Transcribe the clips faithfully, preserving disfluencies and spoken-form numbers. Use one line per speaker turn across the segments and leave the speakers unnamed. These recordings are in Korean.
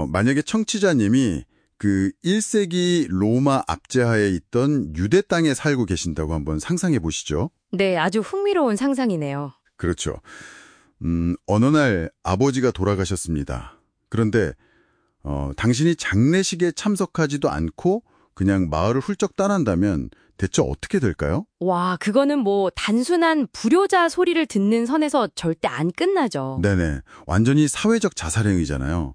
어, 만약에 청취자님이 그 일 세기 로마 압제하에 있던 유대 땅에 살고 계신다고 한번 상상해 보시죠.
네, 아주 흥미로운 상상이네요.
그렇죠. 음, 어느 날 아버지가 돌아가셨습니다. 그런데 어, 당신이 장례식에 참석하지도 않고 그냥 마을을 훌쩍 떠난다면 대체 어떻게 될까요?
와, 그거는 뭐 단순한 불효자 소리를 듣는 선에서 절대 안 끝나죠.
네네. 완전히 사회적 자살행위잖아요.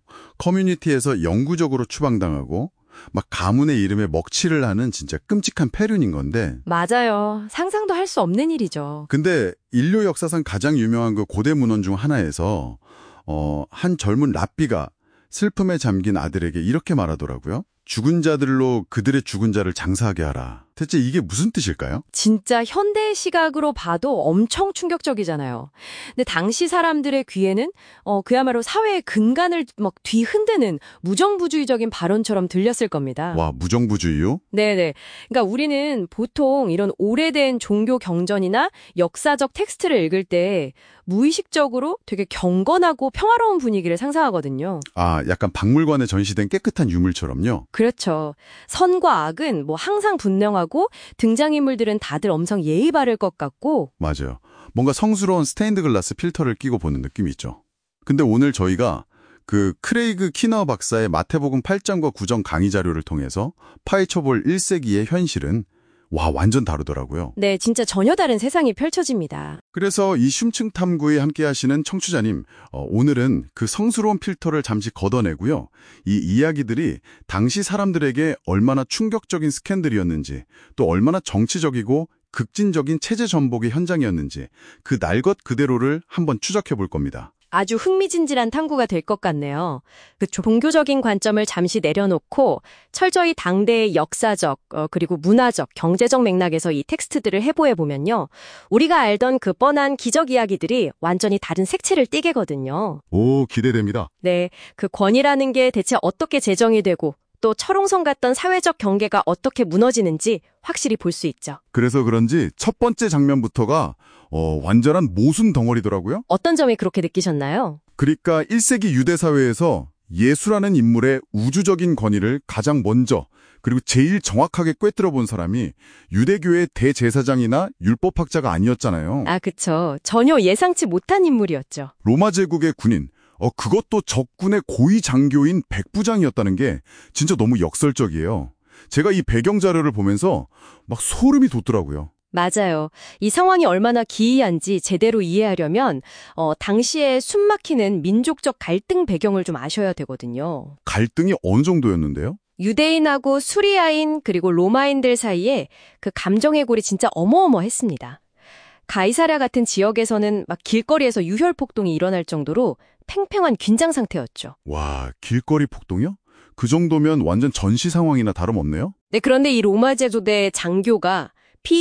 커뮤니티에서 영구적으로 추방당하고 막 가문의 이름에 먹칠을 하는 진짜 끔찍한 폐륜인 건데.
맞아요. 상상도 할 수 없는 일이죠.
근데 인류 역사상 가장 유명한 그 고대 문헌 중 하나에서 어, 한 젊은 랍비가 슬픔에 잠긴 아들에게 이렇게 말하더라고요. 죽은 자들로 그들의 죽은 자를 장사하게 하라. 대체 이게 무슨 뜻일까요?
진짜 현대 시각으로 봐도 엄청 충격적이잖아요. 근데 당시 사람들의 귀에는 어, 그야말로 사회의 근간을 막 뒤흔드는 무정부주의적인 발언처럼 들렸을 겁니다.
와, 무정부주의요?
네네. 그러니까 우리는 보통 이런 오래된 종교 경전이나 역사적 텍스트를 읽을 때 무의식적으로 되게 경건하고 평화로운 분위기를 상상하거든요.
아, 약간 박물관에 전시된 깨끗한 유물처럼요?
그렇죠. 선과 악은 뭐 항상 분명하고 등장인물들은 다들 엄청 예의 바를 것 같고.
맞아요. 뭔가 성스러운 스테인드 글라스 필터를 끼고 보는 느낌이 있죠. 근데 오늘 저희가 그 크레이그 키너 박사의 마태복음 팔 장과 구 장 강의 자료를 통해서 파헤쳐볼 일 세기의 현실은 와, 완전 다르더라고요.
네, 진짜 전혀 다른 세상이 펼쳐집니다.
그래서 이 심층 탐구에 함께 하시는 청취자님, 어, 오늘은 그 성스러운 필터를 잠시 걷어내고요. 이 이야기들이 당시 사람들에게 얼마나 충격적인 스캔들이었는지, 또 얼마나 정치적이고 극진적인 체제 전복의 현장이었는지 그 날 것 그대로를 한번 추적해 볼 겁니다.
아주 흥미진진한 탐구가 될 것 같네요. 그 종교적인 관점을 잠시 내려놓고 철저히 당대의 역사적 어, 그리고 문화적, 경제적 맥락에서 이 텍스트들을 해부해 보면요. 우리가 알던 그 뻔한 기적 이야기들이 완전히 다른 색채를 띠게거든요.
오, 기대됩니다.
네, 그 권위라는 게 대체 어떻게 제정이 되고 또 철옹성 같던 사회적 경계가 어떻게 무너지는지 확실히 볼 수 있죠.
그래서 그런지 첫 번째 장면부터가 어, 완전한 모순 덩어리더라고요.
어떤 점이 그렇게 느끼셨나요?
그러니까 일 세기 유대 사회에서 예수라는 인물의 우주적인 권위를 가장 먼저 그리고 제일 정확하게 꿰뚫어 본 사람이 유대교의 대제사장이나 율법학자가 아니었잖아요.
아, 그쵸. 전혀 예상치 못한 인물이었죠.
로마 제국의 군인, 어, 그것도 적군의 고위 장교인 백부장이었다는 게 진짜 너무 역설적이에요. 제가 이 배경 자료를 보면서 막 소름이 돋더라고요.
맞아요. 이 상황이 얼마나 기이한지 제대로 이해하려면 어, 당시에 숨막히는 민족적 갈등 배경을 좀 아셔야 되거든요.
갈등이 어느 정도였는데요?
유대인하고 수리아인 그리고 로마인들 사이에 그 감정의 골이 진짜 어마어마했습니다. 가이사랴 같은 지역에서는 막 길거리에서 유혈 폭동이 일어날 정도로 팽팽한 긴장 상태였죠.
와, 길거리 폭동이요? 그 정도면 완전 전시 상황이나 다름없네요?
네, 그런데 이 로마 제조대 장교가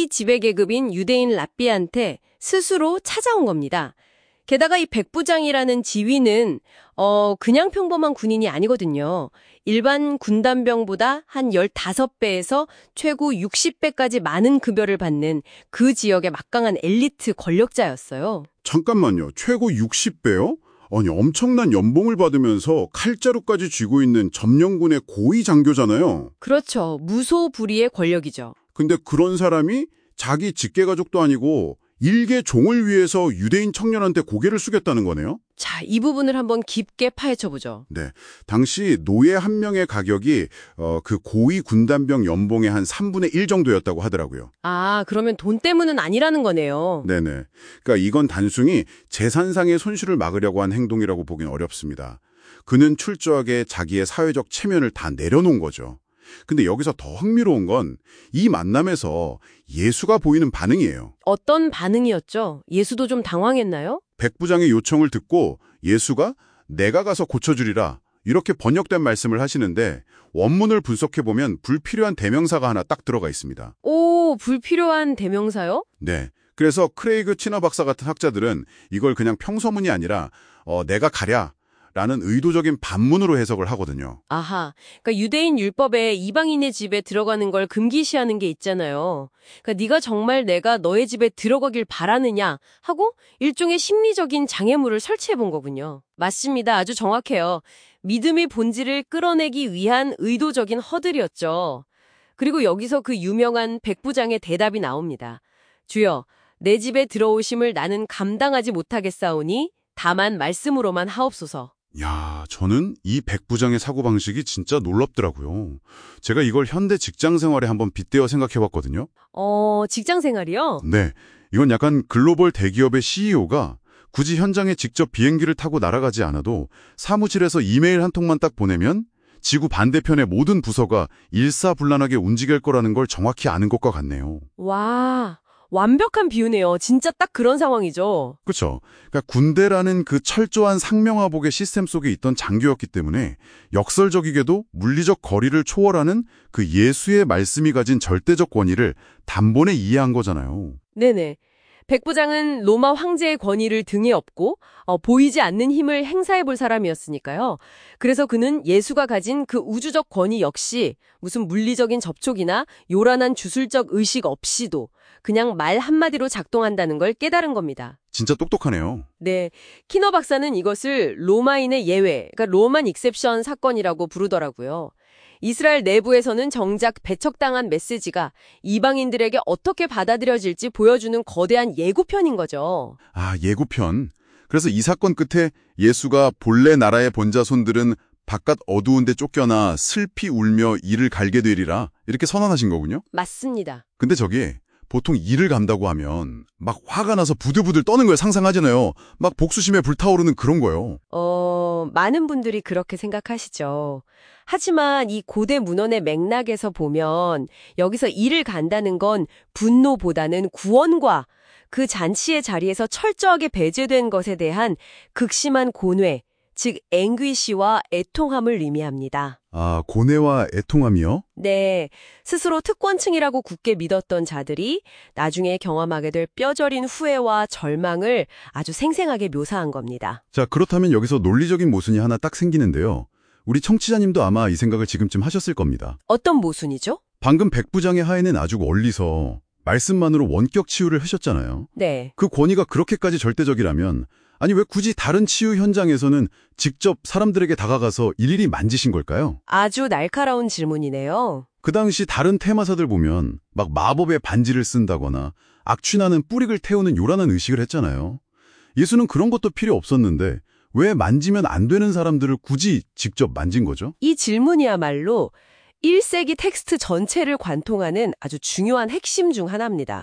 피지배계급인 유대인 랍비한테 스스로 찾아온 겁니다. 게다가 이 백부장이라는 지위는 어 그냥 평범한 군인이 아니거든요. 일반 군단병보다 한 십오 배에서 최고 육십 배까지 많은 급여를 받는 그 지역의 막강한 엘리트 권력자였어요.
잠깐만요. 최고 육십 배요? 아니, 엄청난 연봉을 받으면서 칼자루까지 쥐고 있는 점령군의 고위 장교잖아요.
그렇죠. 무소불위의 권력이죠.
근데 그런 사람이 자기 직계가족도 아니고 일개 종을 위해서 유대인 청년한테 고개를 숙였다는 거네요?
자, 이 부분을 한번 깊게 파헤쳐보죠.
네. 당시 노예 한 명의 가격이 어, 그 고위 군단병 연봉의 한 삼분의 일 정도였다고 하더라고요.
아, 그러면 돈 때문은 아니라는 거네요.
네네. 그러니까 이건 단순히 재산상의 손실을 막으려고 한 행동이라고 보기는 어렵습니다. 그는 철저하게 자기의 사회적 체면을 다 내려놓은 거죠. 근데 여기서 더 흥미로운 건 이 만남에서 예수가 보이는 반응이에요.
어떤 반응이었죠? 예수도 좀 당황했나요?
백부장의 요청을 듣고 예수가 내가 가서 고쳐주리라 이렇게 번역된 말씀을 하시는데 원문을 분석해보면 불필요한 대명사가 하나 딱 들어가 있습니다.
오, 불필요한 대명사요?
네. 그래서 크레이그 치너 박사 같은 학자들은 이걸 그냥 평서문이 아니라 어, 내가 가랴 라는 의도적인 반문으로 해석을 하거든요.
아하, 그러니까 유대인 율법에 이방인의 집에 들어가는 걸 금기시하는 게 있잖아요. 그러니까 네가 정말 내가 너의 집에 들어가길 바라느냐 하고 일종의 심리적인 장애물을 설치해 본 거군요. 맞습니다. 아주 정확해요. 믿음의 본질을 끌어내기 위한 의도적인 허들이었죠. 그리고 여기서 그 유명한 백부장의 대답이 나옵니다. 주여, 내 집에 들어오심을 나는 감당하지 못하겠사오니 다만 말씀으로만 하옵소서.
야, 저는 이 백부장의 사고방식이 진짜 놀랍더라고요. 제가 이걸 현대 직장 생활에 한번 빗대어 생각해봤거든요.
어, 직장 생활이요?
네, 이건 약간 글로벌 대기업의 씨이오가 굳이 현장에 직접 비행기를 타고 날아가지 않아도 사무실에서 이메일 한 통만 딱 보내면 지구 반대편의 모든 부서가 일사불란하게 움직일 거라는 걸 정확히 아는 것과 같네요.
와, 완벽한 비유네요. 진짜 딱 그런 상황이죠.
그렇죠. 그러니까 군대라는 그 철저한 상명하복의 시스템 속에 있던 장교였기 때문에 역설적이게도 물리적 거리를 초월하는 그 예수의 말씀이 가진 절대적 권위를 단번에 이해한 거잖아요.
네네. 백부장은 로마 황제의 권위를 등에 업고 어, 보이지 않는 힘을 행사해 볼 사람이었으니까요. 그래서 그는 예수가 가진 그 우주적 권위 역시 무슨 물리적인 접촉이나 요란한 주술적 의식 없이도 그냥 말 한마디로 작동한다는 걸 깨달은 겁니다.
진짜 똑똑하네요.
네, 키너 박사는 이것을 로마인의 예외, 그러니까 로만 익셉션 사건이라고 부르더라고요. 이스라엘 내부에서는 정작 배척당한 메시지가 이방인들에게 어떻게 받아들여질지 보여주는 거대한 예고편인 거죠.
아, 예고편. 그래서 이 사건 끝에 예수가 본래 나라의 본자손들은 바깥 어두운 데 쫓겨나 슬피 울며 이를 갈게 되리라 이렇게 선언하신 거군요.
맞습니다.
근데 저기 보통 이를 간다고 하면 막 화가 나서 부들부들 떠는 걸 상상하잖아요. 막 복수심에 불타오르는 그런 거요.
어, 많은 분들이 그렇게 생각하시죠. 하지만 이 고대 문헌의 맥락에서 보면 여기서 이를 간다는 건 분노보다는 구원과 그 잔치의 자리에서 철저하게 배제된 것에 대한 극심한 고뇌, 즉 앵귀시와 애통함을 의미합니다.
아, 고뇌와 애통함이요?
네, 스스로 특권층이라고 굳게 믿었던 자들이 나중에 경험하게 될 뼈저린 후회와 절망을 아주 생생하게 묘사한 겁니다.
자, 그렇다면 여기서 논리적인 모순이 하나 딱 생기는데요. 우리 청취자님도 아마 이 생각을 지금쯤 하셨을 겁니다.
어떤 모순이죠?
방금 백부장의 하에는 아주 멀리서 말씀만으로 원격 치유를 하셨잖아요.
네.
그 권위가 그렇게까지 절대적이라면 아니 왜 굳이 다른 치유 현장에서는 직접 사람들에게 다가가서 일일이 만지신 걸까요?
아주 날카로운 질문이네요.
그 당시 다른 테마사들 보면 막 마법의 반지를 쓴다거나 악취나는 뿌리를 태우는 요란한 의식을 했잖아요. 예수는 그런 것도 필요 없었는데 왜 만지면 안 되는 사람들을 굳이 직접 만진 거죠?
이 질문이야말로 일 세기 텍스트 전체를 관통하는 아주 중요한 핵심 중 하나입니다.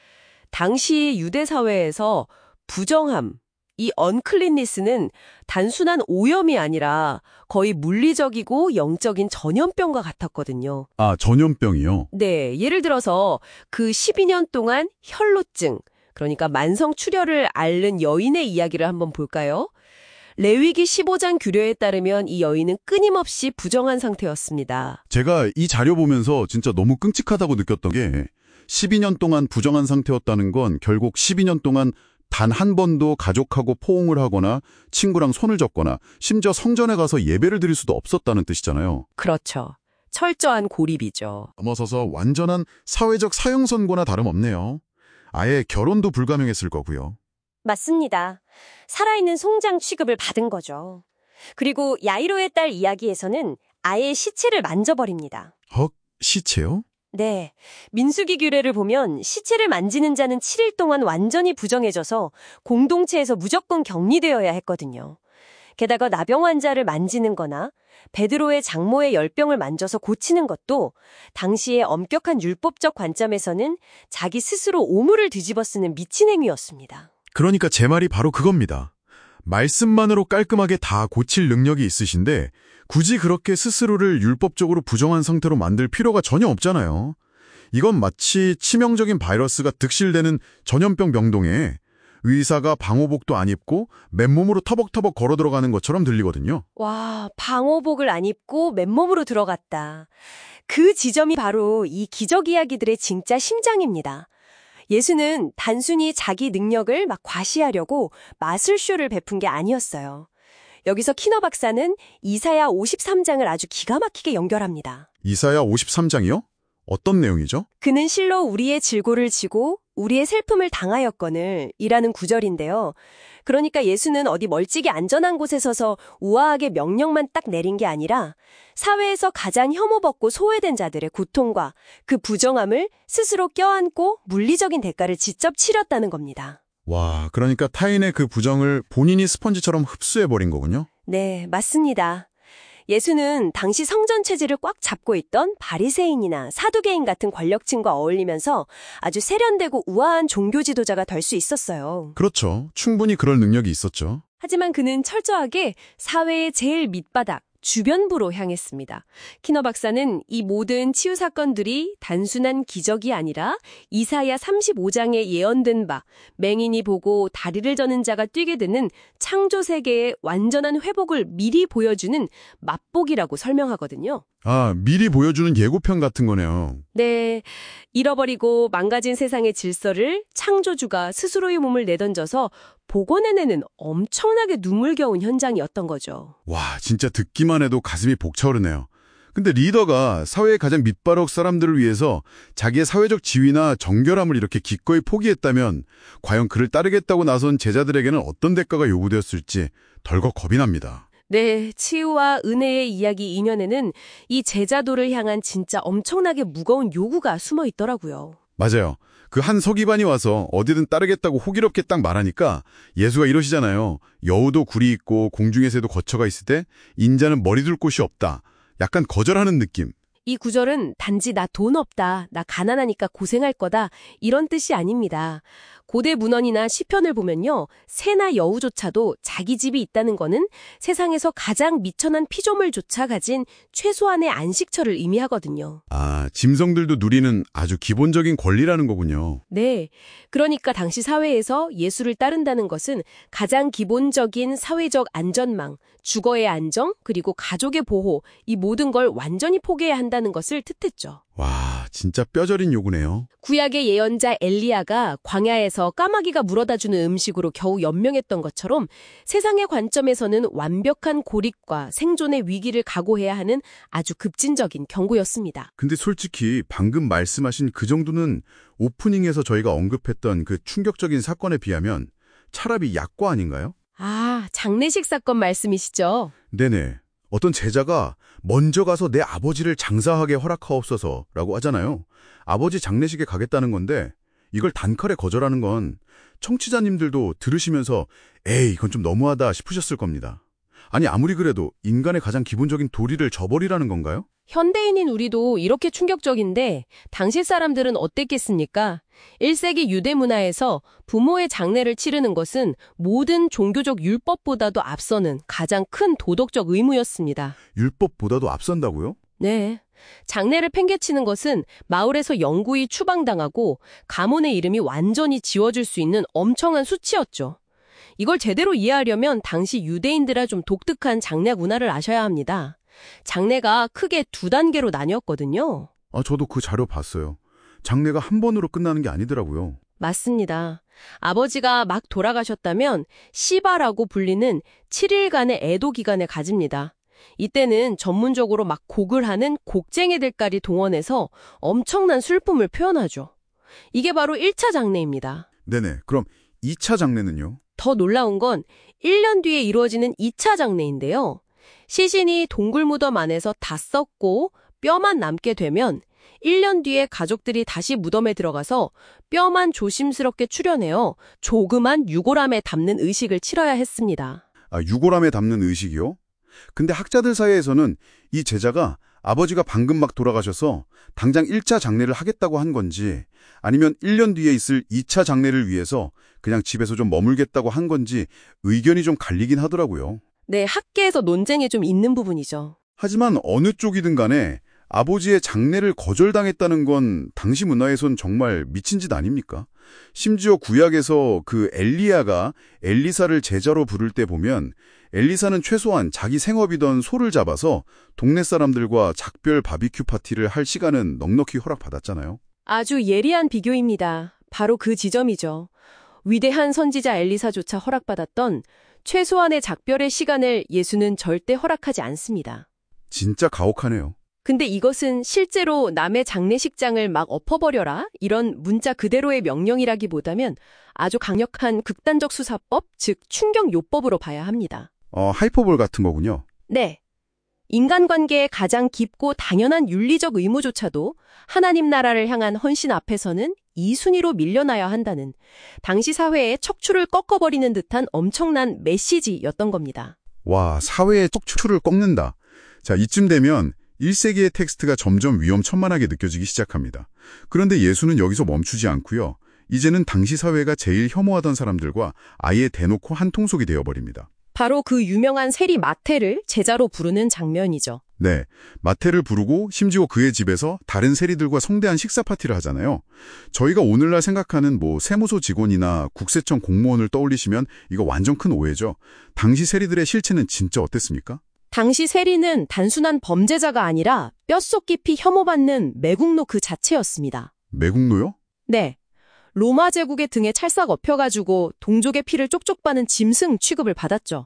당시 유대 사회에서 부정함, 이 언클린니스는 단순한 오염이 아니라 거의 물리적이고 영적인 전염병과 같았거든요.
아, 전염병이요?
네, 예를 들어서 그 십이 년 동안 혈루증, 그러니까 만성 출혈을 앓는 여인의 이야기를 한번 볼까요? 레위기 십오 장 규례에 따르면 이 여인은 끊임없이 부정한 상태였습니다.
제가 이 자료 보면서 진짜 너무 끔찍하다고 느꼈던 게 십이 년 동안 부정한 상태였다는 건 결국 십이 년 동안 단 한 번도 가족하고 포옹을 하거나 친구랑 손을 잡거나 심지어 성전에 가서 예배를 드릴 수도 없었다는 뜻이잖아요.
그렇죠. 철저한 고립이죠.
넘어서서 완전한 사회적 사형선고나 다름없네요. 아예 결혼도 불가능했을 거고요.
맞습니다. 살아있는 송장 취급을 받은 거죠. 그리고 야이로의 딸 이야기에서는 아예 시체를 만져버립니다.
헉? 시체요?
네. 민수기 규례를 보면 시체를 만지는 자는 칠 일 동안 완전히 부정해져서 공동체에서 무조건 격리되어야 했거든요. 게다가 나병 환자를 만지는 거나 베드로의 장모의 열병을 만져서 고치는 것도 당시의 엄격한 율법적 관점에서는 자기 스스로 오물을 뒤집어 쓰는 미친 행위였습니다.
그러니까 제 말이 바로 그겁니다. 말씀만으로 깔끔하게 다 고칠 능력이 있으신데 굳이 그렇게 스스로를 율법적으로 부정한 상태로 만들 필요가 전혀 없잖아요. 이건 마치 치명적인 바이러스가 득실되는 전염병 병동에 의사가 방호복도 안 입고 맨몸으로 터벅터벅 걸어 들어가는 것처럼 들리거든요.
와, 방호복을 안 입고 맨몸으로 들어갔다. 그 지점이 바로 이 기적 이야기들의 진짜 심장입니다. 예수는 단순히 자기 능력을 막 과시하려고 마술쇼를 베푼 게 아니었어요. 여기서 키너 박사는 이사야 오십삼 장을 아주 기가 막히게 연결합니다.
이사야 오십삼 장이요? 어떤 내용이죠?
그는 실로 우리의 질고를 지고 우리의 슬픔을 당하였거늘 이라는 구절인데요. 그러니까 예수는 어디 멀찍이 안전한 곳에 서서 우아하게 명령만 딱 내린 게 아니라 사회에서 가장 혐오받고 소외된 자들의 고통과 그 부정함을 스스로 껴안고 물리적인 대가를 직접 치렀다는 겁니다.
와, 그러니까 타인의 그 부정을 본인이 스펀지처럼 흡수해버린 거군요?
네, 맞습니다. 예수는 당시 성전 체질을 꽉 잡고 있던 바리새인이나 사두개인 같은 권력층과 어울리면서 아주 세련되고 우아한 종교 지도자가 될 수 있었어요.
그렇죠. 충분히 그럴 능력이 있었죠.
하지만 그는 철저하게 사회의 제일 밑바닥, 주변부로 향했습니다. 키너 박사는 이 모든 치유 사건들이 단순한 기적이 아니라 이사야 삼십오 장에 예언된 바 맹인이 보고 다리를 저는 자가 뛰게 되는 창조 세계의 완전한 회복을 미리 보여주는 맛보기라고 설명하거든요.
아, 미리 보여주는 예고편 같은 거네요.
네, 잃어버리고 망가진 세상의 질서를 창조주가 스스로의 몸을 내던져서 복원해내는 엄청나게 눈물겨운 현장이었던 거죠.
와, 진짜 듣기만 해도 가슴이 벅차오르네요. 근데 리더가 사회의 가장 밑바닥 사람들을 위해서 자기의 사회적 지위나 정결함을 이렇게 기꺼이 포기했다면 과연 그를 따르겠다고 나선 제자들에게는 어떤 대가가 요구되었을지 덜컥 겁이 납니다.
네, 치유와 은혜의 이야기 이면에는 이 제자도를 향한 진짜 엄청나게 무거운 요구가 숨어 있더라고요.
맞아요. 그 한 서기관이 와서 어디든 따르겠다고 호기롭게 딱 말하니까 예수가 이러시잖아요. 여우도 굴이 있고 공중의 새도 거처가 있을 때 인자는 머리 둘 곳이 없다. 약간 거절하는 느낌.
이 구절은 단지 나 돈 없다, 나 가난하니까 고생할 거다 이런 뜻이 아닙니다. 고대 문헌이나 시편을 보면요. 새나 여우조차도 자기 집이 있다는 거는 세상에서 가장 미천한 피조물조차 가진 최소한의 안식처를 의미하거든요.
아, 짐승들도 누리는 아주 기본적인 권리라는 거군요.
네, 그러니까 당시 사회에서 예수를 따른다는 것은 가장 기본적인 사회적 안전망, 주거의 안정, 그리고 가족의 보호, 이 모든 걸 완전히 포기해야 한다는 것을 뜻했죠.
와, 진짜 뼈저린 요구네요.
구약의 예언자 엘리야가 광야에서 까마귀가 물어다주는 음식으로 겨우 연명했던 것처럼 세상의 관점에서는 완벽한 고립과 생존의 위기를 각오해야 하는 아주 급진적인 경고였습니다.
근데 솔직히 방금 말씀하신 그 정도는 오프닝에서 저희가 언급했던 그 충격적인 사건에 비하면 차라리 약과 아닌가요?
아, 장례식 사건 말씀이시죠?
네네. 어떤 제자가 먼저 가서 내 아버지를 장사하게 허락하옵소서라고 하잖아요. 아버지 장례식에 가겠다는 건데 이걸 단칼에 거절하는 건 청취자님들도 들으시면서 에이, 이건 좀 너무하다 싶으셨을 겁니다. 아니, 아무리 그래도 인간의 가장 기본적인 도리를 저버리라는 건가요?
현대인인 우리도 이렇게 충격적인데 당시 사람들은 어땠겠습니까? 일 세기 유대 문화에서 부모의 장례를 치르는 것은 모든 종교적 율법보다도 앞서는 가장 큰 도덕적 의무였습니다.
율법보다도 앞선다고요?
네. 장례를 팽개치는 것은 마을에서 영구히 추방당하고 가문의 이름이 완전히 지워질 수 있는 엄청난 수치였죠. 이걸 제대로 이해하려면 당시 유대인들의 좀 독특한 장례 문화를 아셔야 합니다. 장례가 크게 두 단계로 나뉘었거든요.
아, 저도 그 자료 봤어요. 장례가 한 번으로 끝나는 게 아니더라고요.
맞습니다. 아버지가 막 돌아가셨다면 시바라고 불리는 칠 일간의 애도 기간을 가집니다. 이때는 전문적으로 막 곡을 하는 곡쟁이들까지 동원해서 엄청난 슬픔을 표현하죠. 이게 바로 일 차 장례입니다.
네네. 그럼 이 차 장례는요?
더 놀라운 건 일 년 뒤에 이루어지는 이 차 장례인데요. 시신이 동굴무덤 안에서 다 썩고 뼈만 남게 되면 일 년 뒤에 가족들이 다시 무덤에 들어가서 뼈만 조심스럽게 추려내어 조그만 유골함에 담는 의식을 치러야 했습니다.
아, 유골함에 담는 의식이요? 근데 학자들 사이에서는 이 제자가 아버지가 방금 막 돌아가셔서 당장 일 차 장례를 하겠다고 한 건지 아니면 일 년 뒤에 있을 이 차 장례를 위해서 그냥 집에서 좀 머물겠다고 한 건지 의견이 좀 갈리긴 하더라고요.
네, 학계에서 논쟁이 좀 있는 부분이죠.
하지만 어느 쪽이든 간에 아버지의 장례를 거절당했다는 건 당시 문화에선 정말 미친 짓 아닙니까? 심지어 구약에서 그 엘리야가 엘리사를 제자로 부를 때 보면 엘리사는 최소한 자기 생업이던 소를 잡아서 동네 사람들과 작별 바비큐 파티를 할 시간은 넉넉히 허락받았잖아요.
아주 예리한 비교입니다. 바로 그 지점이죠. 위대한 선지자 엘리사조차 허락받았던 최소한의 작별의 시간을 예수는 절대 허락하지 않습니다.
진짜 가혹하네요.
근데 이것은 실제로 남의 장례식장을 막 엎어버려라 이런 문자 그대로의 명령이라기보다는 아주 강력한 극단적 수사법, 즉 충격요법으로 봐야 합니다.
어, 하이퍼볼 같은 거군요.
네. 인간관계의 가장 깊고 당연한 윤리적 의무조차도 하나님 나라를 향한 헌신 앞에서는 이 순위로 밀려나야 한다는 당시 사회의 척추를 꺾어버리는 듯한 엄청난 메시지였던 겁니다.
와, 사회의 척추를 꺾는다. 자, 이쯤 되면 일 세기의 텍스트가 점점 위험천만하게 느껴지기 시작합니다. 그런데 예수는 여기서 멈추지 않고요. 이제는 당시 사회가 제일 혐오하던 사람들과 아예 대놓고 한통속이 되어버립니다.
바로 그 유명한 세리 마태를 제자로 부르는 장면이죠.
네, 마태를 부르고 심지어 그의 집에서 다른 세리들과 성대한 식사 파티를 하잖아요. 저희가 오늘날 생각하는 뭐 세무서 직원이나 국세청 공무원을 떠올리시면 이거 완전 큰 오해죠. 당시 세리들의 실체는 진짜 어땠습니까?
당시 세리는 단순한 범죄자가 아니라 뼛속 깊이 혐오받는 매국노 그 자체였습니다.
매국노요?
네. 로마 제국의 등에 찰싹 엎여가지고 동족의 피를 쪽쪽 빠는 짐승 취급을 받았죠.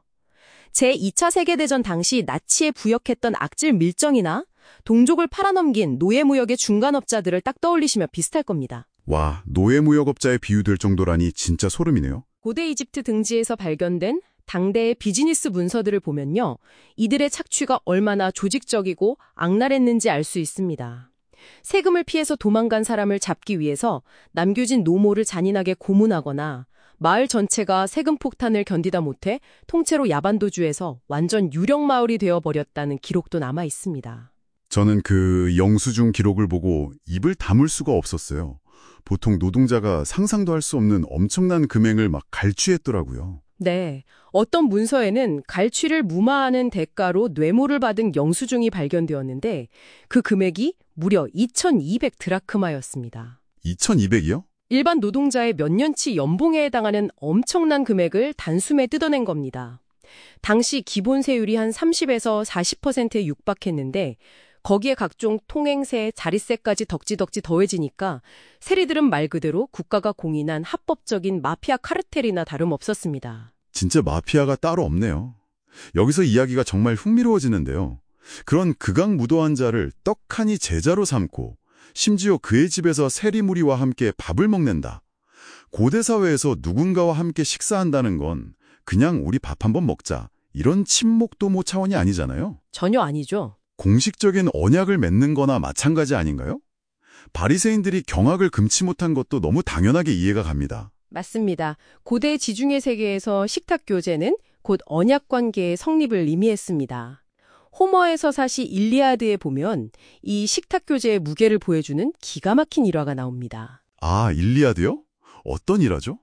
제이 차 세계대전 당시 나치에 부역했던 악질 밀정이나 동족을 팔아넘긴 노예무역의 중간업자들을 딱 떠올리시면 비슷할 겁니다.
와, 노예무역업자에 비유될 정도라니 진짜 소름이네요.
고대 이집트 등지에서 발견된 당대의 비즈니스 문서들을 보면요. 이들의 착취가 얼마나 조직적이고 악랄했는지 알 수 있습니다. 세금을 피해서 도망간 사람을 잡기 위해서 남겨진 노모를 잔인하게 고문하거나 마을 전체가 세금 폭탄을 견디다 못해 통째로 야반도주에서 완전 유령마을이 되어버렸다는 기록도 남아 있습니다.
저는 그 영수증 기록을 보고 입을 다물 수가 없었어요. 보통 노동자가 상상도 할 수 없는 엄청난 금액을 막 갈취했더라고요.
네, 어떤 문서에는 갈취를 무마하는 대가로 뇌물을 받은 영수증이 발견되었는데 그 금액이 무려 이천이백 드라크마였습니다.
이천이백이요?
일반 노동자의 몇 년치 연봉에 해당하는 엄청난 금액을 단숨에 뜯어낸 겁니다. 당시 기본 세율이 한 삼십에서 사십 퍼센트에 육박했는데 거기에 각종 통행세, 자릿세까지 덕지덕지 더해지니까 세리들은 말 그대로 국가가 공인한 합법적인 마피아 카르텔이나 다름없었습니다.
진짜 마피아가 따로 없네요. 여기서 이야기가 정말 흥미로워지는데요. 그런 극악무도한 자를 떡하니 제자로 삼고 심지어 그의 집에서 세리무리와 함께 밥을 먹는다. 고대 사회에서 누군가와 함께 식사한다는 건 그냥 우리 밥 한번 먹자 이런 친목도모 차원이 아니잖아요.
전혀 아니죠.
공식적인 언약을 맺는 거나 마찬가지 아닌가요? 바리새인들이 경악을 금치 못한 것도 너무 당연하게 이해가 갑니다.
맞습니다. 고대 지중해 세계에서 식탁 교제는 곧 언약 관계의 성립을 의미했습니다. 호머의 서사시 일리아드에 보면 이 식탁 교제의 무게를 보여주는 기가 막힌 일화가 나옵니다.
아, 일리아드요? 어떤 일화죠?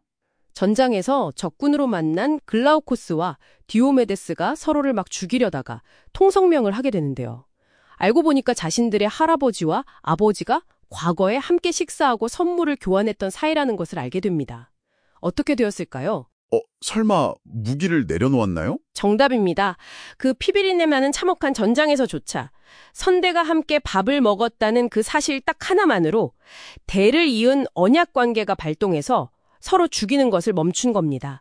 전장에서 적군으로 만난 글라우코스와 디오메데스가 서로를 막 죽이려다가 통성명을 하게 되는데요. 알고 보니까 자신들의 할아버지와 아버지가 과거에 함께 식사하고 선물을 교환했던 사이라는 것을 알게 됩니다. 어떻게 되었을까요?
어, 설마 무기를 내려놓았나요?
정답입니다. 그 피비린내 나는 참혹한 전장에서조차 선대가 함께 밥을 먹었다는 그 사실 딱 하나만으로 대를 이은 언약 관계가 발동해서 서로 죽이는 것을 멈춘 겁니다.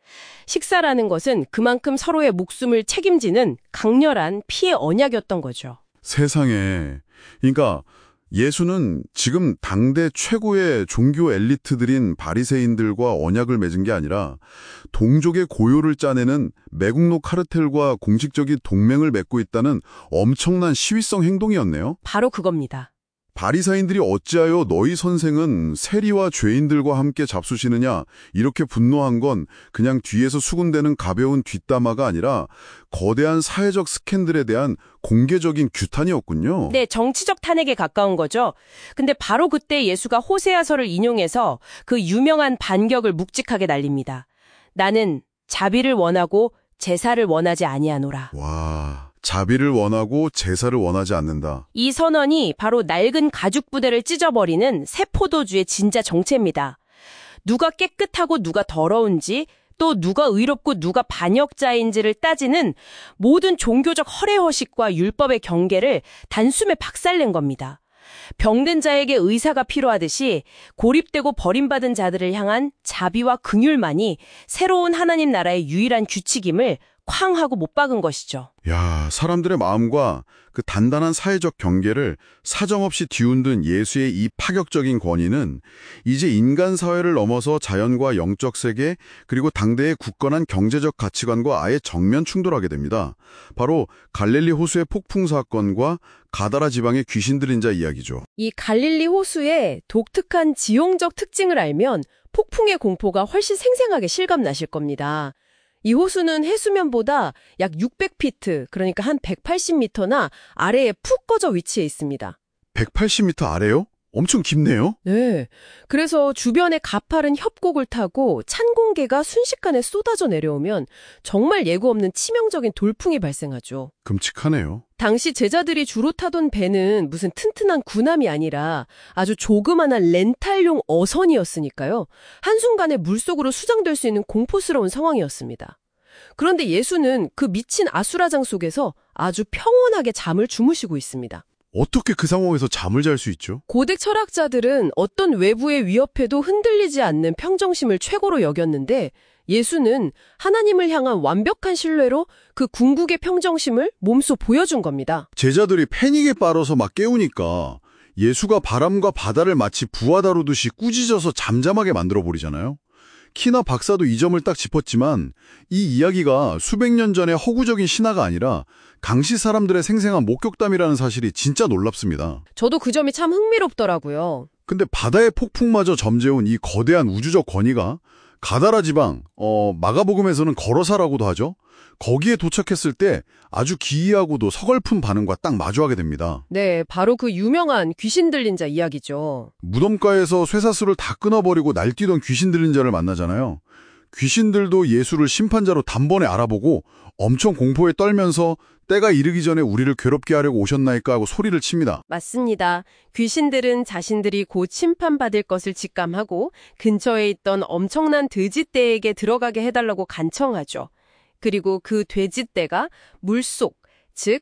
식사라는 것은 그만큼 서로의 목숨을 책임지는 강렬한 피해 언약이었던 거죠.
세상에. 그러니까 예수는 지금 당대 최고의 종교 엘리트들인 바리새인들과 언약을 맺은 게 아니라 동족의 고요를 짜내는 매국노 카르텔과 공식적인 동맹을 맺고 있다는 엄청난 시위성 행동이었네요.
바로 그겁니다.
바리새인들이 어찌하여 너희 선생은 세리와 죄인들과 함께 잡수시느냐 이렇게 분노한 건 그냥 뒤에서 수군대는 가벼운 뒷담화가 아니라 거대한 사회적 스캔들에 대한 공개적인 규탄이었군요.
네, 정치적 탄핵에 가까운 거죠. 근데 바로 그때 예수가 호세아서를 인용해서 그 유명한 반격을 묵직하게 날립니다. 나는 자비를 원하고 제사를 원하지 아니하노라.
와... 자비를 원하고 제사를 원하지 않는다.
이 선언이 바로 낡은 가죽 부대를 찢어버리는 세포도주의 진짜 정체입니다. 누가 깨끗하고 누가 더러운지 또 누가 의롭고 누가 반역자인지를 따지는 모든 종교적 허례허식과 율법의 경계를 단숨에 박살낸 겁니다. 병든 자에게 의사가 필요하듯이 고립되고 버림받은 자들을 향한 자비와 긍휼만이 새로운 하나님 나라의 유일한 규칙임을 쾅 하고 못 박은 것이죠.
야, 사람들의 마음과 그 단단한 사회적 경계를 사정없이 뒤흔든 예수의 이 파격적인 권위는 이제 인간 사회를 넘어서 자연과 영적 세계 그리고 당대의 굳건한 경제적 가치관과 아예 정면 충돌하게 됩니다. 바로 갈릴리 호수의 폭풍 사건과 가다라 지방의 귀신 들린 자 이야기죠.
이 갈릴리 호수의 독특한 지형적 특징을 알면 폭풍의 공포가 훨씬 생생하게 실감나실 겁니다. 이 호수는 해수면보다 약 육백 피트, 그러니까 한 백팔십 미터나 아래에 푹 꺼져 위치해 있습니다.
백팔십 미터 아래요? 엄청 깊네요?
네. 그래서 주변에 가파른 협곡을 타고 찬 공기가 순식간에 쏟아져 내려오면 정말 예고 없는 치명적인 돌풍이 발생하죠.
끔찍하네요.
당시 제자들이 주로 타던 배는 무슨 튼튼한 군함이 아니라 아주 조그만한 렌탈용 어선이었으니까요. 한순간에 물속으로 수장될 수 있는 공포스러운 상황이었습니다. 그런데 예수는 그 미친 아수라장 속에서 아주 평온하게 잠을 주무시고 있습니다.
어떻게 그 상황에서 잠을 잘 수 있죠?
고대 철학자들은 어떤 외부의 위협에도 흔들리지 않는 평정심을 최고로 여겼는데 예수는 하나님을 향한 완벽한 신뢰로 그 궁극의 평정심을 몸소 보여준 겁니다.
제자들이 패닉에 빠져서 막 깨우니까 예수가 바람과 바다를 마치 부하 다루듯이 꾸짖어서 잠잠하게 만들어버리잖아요. 키나 박사도 이 점을 딱 짚었지만 이 이야기가 수백 년 전의 허구적인 신화가 아니라 당시 사람들의 생생한 목격담이라는 사실이 진짜 놀랍습니다.
저도 그 점이 참 흥미롭더라고요.
근데 바다의 폭풍마저 점재운 이 거대한 우주적 권위가 가다라 지방, 어, 마가복음에서는 거러사라고도 하죠. 거기에 도착했을 때 아주 기이하고도 서글픈 반응과 딱 마주하게 됩니다.
네, 바로 그 유명한 귀신 들린 자 이야기죠.
무덤가에서 쇠사슬을 다 끊어버리고 날뛰던 귀신 들린 자를 만나잖아요. 귀신들도 예수를 심판자로 단번에 알아보고 엄청 공포에 떨면서 때가 이르기 전에 우리를 괴롭게 하려고 오셨나이까 하고 소리를 칩니다.
맞습니다. 귀신들은 자신들이 곧 심판받을 것을 직감하고 근처에 있던 엄청난 돼지떼에게 들어가게 해달라고 간청하죠. 그리고 그 돼지떼가 물속, 즉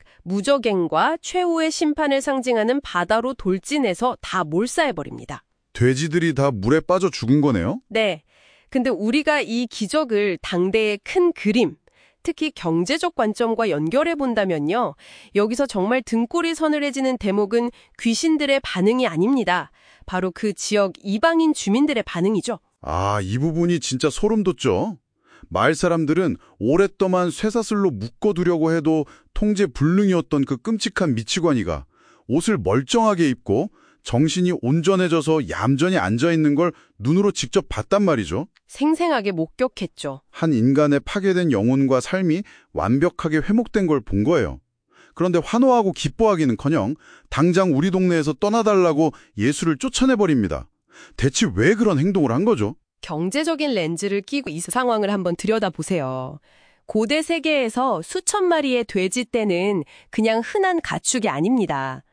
무저갱과 최후의 심판을 상징하는 바다로 돌진해서 다 몰사해버립니다.
돼지들이 다 물에 빠져 죽은 거네요?
네. 근데 우리가 이 기적을 당대의 큰 그림, 특히 경제적 관점과 연결해 본다면요. 여기서 정말 등골이 서늘해지는 대목은 귀신들의 반응이 아닙니다. 바로 그 지역 이방인 주민들의 반응이죠.
아, 이 부분이 진짜 소름 돋죠? 마을 사람들은 오랫동안 쇠사슬로 묶어두려고 해도 통제 불능이었던 그 끔찍한 미치광이가 옷을 멀쩡하게 입고 정신이 온전해져서 얌전히 앉아있는 걸 눈으로 직접 봤단 말이죠.
생생하게 목격했죠.
한 인간의 파괴된 영혼과 삶이 완벽하게 회복된 걸 본 거예요. 그런데 환호하고 기뻐하기는커녕 당장 우리 동네에서 떠나달라고 예수를 쫓아내버립니다. 대체 왜 그런 행동을 한 거죠?
경제적인 렌즈를 끼고 이 상황을 한번 들여다보세요. 고대 세계에서 수천 마리의 돼지떼는 그냥 흔한 가축이 아닙니다.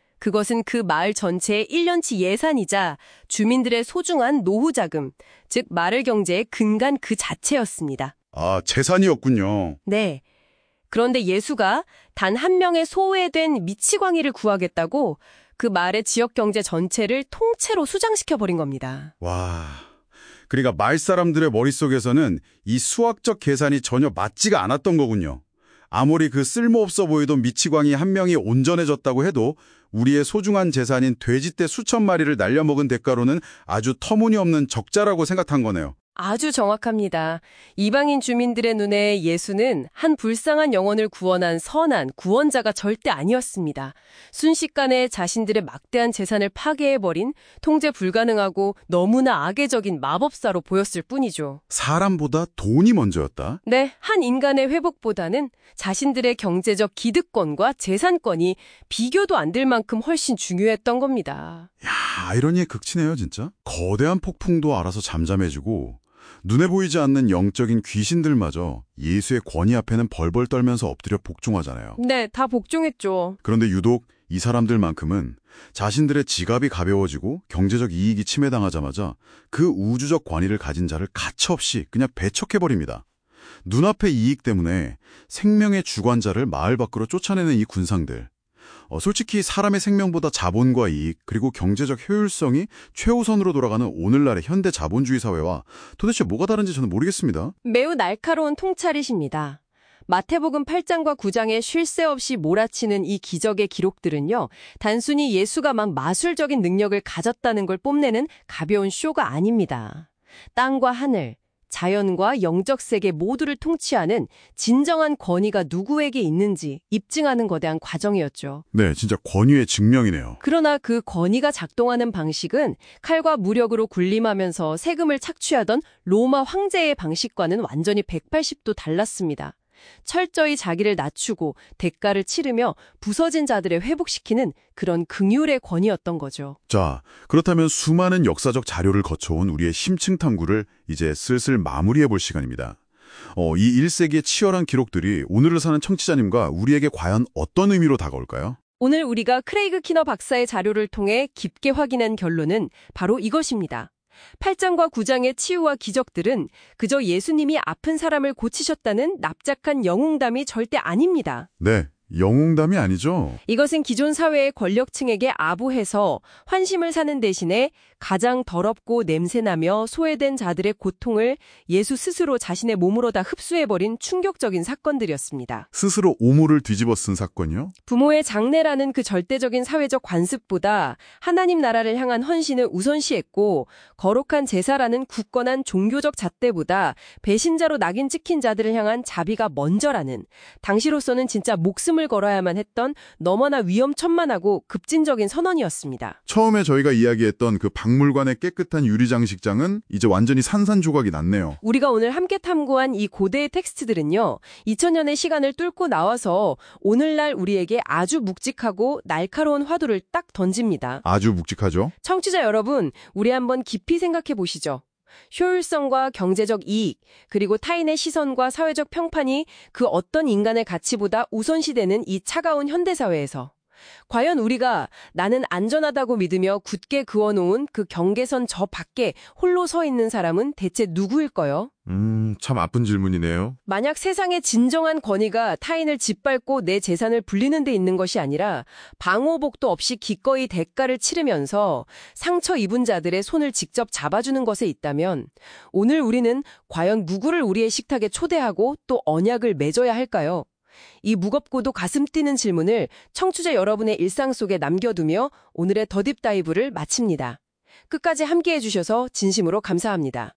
그것은 그 마을 전체의 일 년치 예산이자 주민들의 소중한 노후 자금, 즉 마을 경제의 근간 그 자체였습니다.
아, 재산이었군요.
네. 그런데 예수가 단 한 명의 소외된 미치광이를 구하겠다고 그 마을의 지역 경제 전체를 통째로 수장시켜버린 겁니다.
와, 그러니까 마을 사람들의 머릿속에서는 이 수학적 계산이 전혀 맞지가 않았던 거군요. 아무리 그 쓸모없어 보이던 미치광이 한 명이 온전해졌다고 해도 우리의 소중한 재산인 돼지떼 수천 마리를 날려먹은 대가로는 아주 터무니없는 적자라고 생각한 거네요.
아주 정확합니다. 이방인 주민들의 눈에 예수는 한 불쌍한 영혼을 구원한 선한 구원자가 절대 아니었습니다. 순식간에 자신들의 막대한 재산을 파괴해버린 통제 불가능하고 너무나 악의적인 마법사로 보였을 뿐이죠.
사람보다 돈이 먼저였다?
네, 한 인간의 회복보다는 자신들의 경제적 기득권과 재산권이 비교도 안 될 만큼 훨씬 중요했던 겁니다.
야, 아이러니의 극치네요, 진짜. 거대한 폭풍도 알아서 잠잠해지고 눈에 보이지 않는 영적인 귀신들마저 예수의 권위 앞에는 벌벌 떨면서 엎드려 복종하잖아요.
네, 다 복종했죠.
그런데 유독 이 사람들만큼은 자신들의 지갑이 가벼워지고 경제적 이익이 침해당하자마자 그 우주적 권위를 가진 자를 가차없이 그냥 배척해버립니다. 눈앞의 이익 때문에 생명의 주관자를 마을 밖으로 쫓아내는 이 군상들. 어, 솔직히 사람의 생명보다 자본과 이익 그리고 경제적 효율성이 최우선으로 돌아가는 오늘날의 현대 자본주의 사회와 도대체 뭐가 다른지 저는 모르겠습니다.
매우 날카로운 통찰이십니다. 마태복음 팔 장과 구 장에 쉴 새 없이 몰아치는 이 기적의 기록들은요, 단순히 예수가 막 마술적인 능력을 가졌다는 걸 뽐내는 가벼운 쇼가 아닙니다. 땅과 하늘, 자연과 영적 세계 모두를 통치하는 진정한 권위가 누구에게 있는지 입증하는 거대한 과정이었죠.
네, 진짜 권위의 증명이네요.
그러나 그 권위가 작동하는 방식은 칼과 무력으로 군림하면서 세금을 착취하던 로마 황제의 방식과는 완전히 백팔십 도 달랐습니다. 철저히 자기를 낮추고 대가를 치르며 부서진 자들을 회복시키는 그런 긍휼의 권위였던 거죠.
자, 그렇다면 수많은 역사적 자료를 거쳐온 우리의 심층 탐구를 이제 슬슬 마무리해볼 시간입니다. 어, 이 일 세기의 치열한 기록들이 오늘을 사는 청취자님과 우리에게 과연 어떤 의미로 다가올까요?
오늘 우리가 크레이그 키너 박사의 자료를 통해 깊게 확인한 결론은 바로 이것입니다. 팔 장과 구 장의 치유와 기적들은 그저 예수님이 아픈 사람을 고치셨다는 납작한 영웅담이 절대 아닙니다.
네, 영웅담이 아니죠.
이것은 기존 사회의 권력층에게 아부해서 환심을 사는 대신에 가장 더럽고 냄새나며 소외된 자들의 고통을 예수 스스로 자신의 몸으로 다 흡수해버린 충격적인 사건들이었습니다.
스스로 오물을 뒤집어 쓴 사건이요?
부모의 장례라는 그 절대적인 사회적 관습보다 하나님 나라를 향한 헌신을 우선시했고, 거룩한 제사라는 굳건한 종교적 잣대보다 배신자로 낙인 찍힌 자들을 향한 자비가 먼저라는, 당시로서는 진짜 목숨을 걸어야만 했던 너무나 위험천만하고 급진적인 선언이었습니다.
처음에 저희가 이야기했던 그 박물관의 깨끗한 유리장식장은 이제 완전히 산산조각이 났네요.
우리가 오늘 함께 탐구한 이 고대의 텍스트들은요, 이천 년의 시간을 뚫고 나와서 오늘날 우리에게 아주 묵직하고 날카로운 화두를 딱 던집니다.
아주 묵직하죠?
청취자 여러분, 우리 한번 깊이 생각해 보시죠. 효율성과 경제적 이익, 그리고 타인의 시선과 사회적 평판이 그 어떤 인간의 가치보다 우선시되는 이 차가운 현대사회에서 과연 우리가 나는 안전하다고 믿으며 굳게 그어놓은 그 경계선 저 밖에 홀로 서 있는 사람은 대체 누구일까요?
음, 참 아픈 질문이네요.
만약 세상의 진정한 권위가 타인을 짓밟고 내 재산을 불리는 데 있는 것이 아니라 방호복도 없이 기꺼이 대가를 치르면서 상처 입은 자들의 손을 직접 잡아주는 것에 있다면 오늘 우리는 과연 누구를 우리의 식탁에 초대하고 또 언약을 맺어야 할까요? 이 무겁고도 가슴 뛰는 질문을 청취자 여러분의 일상 속에 남겨두며 오늘의 더딥다이브를 마칩니다. 끝까지 함께해 주셔서 진심으로 감사합니다.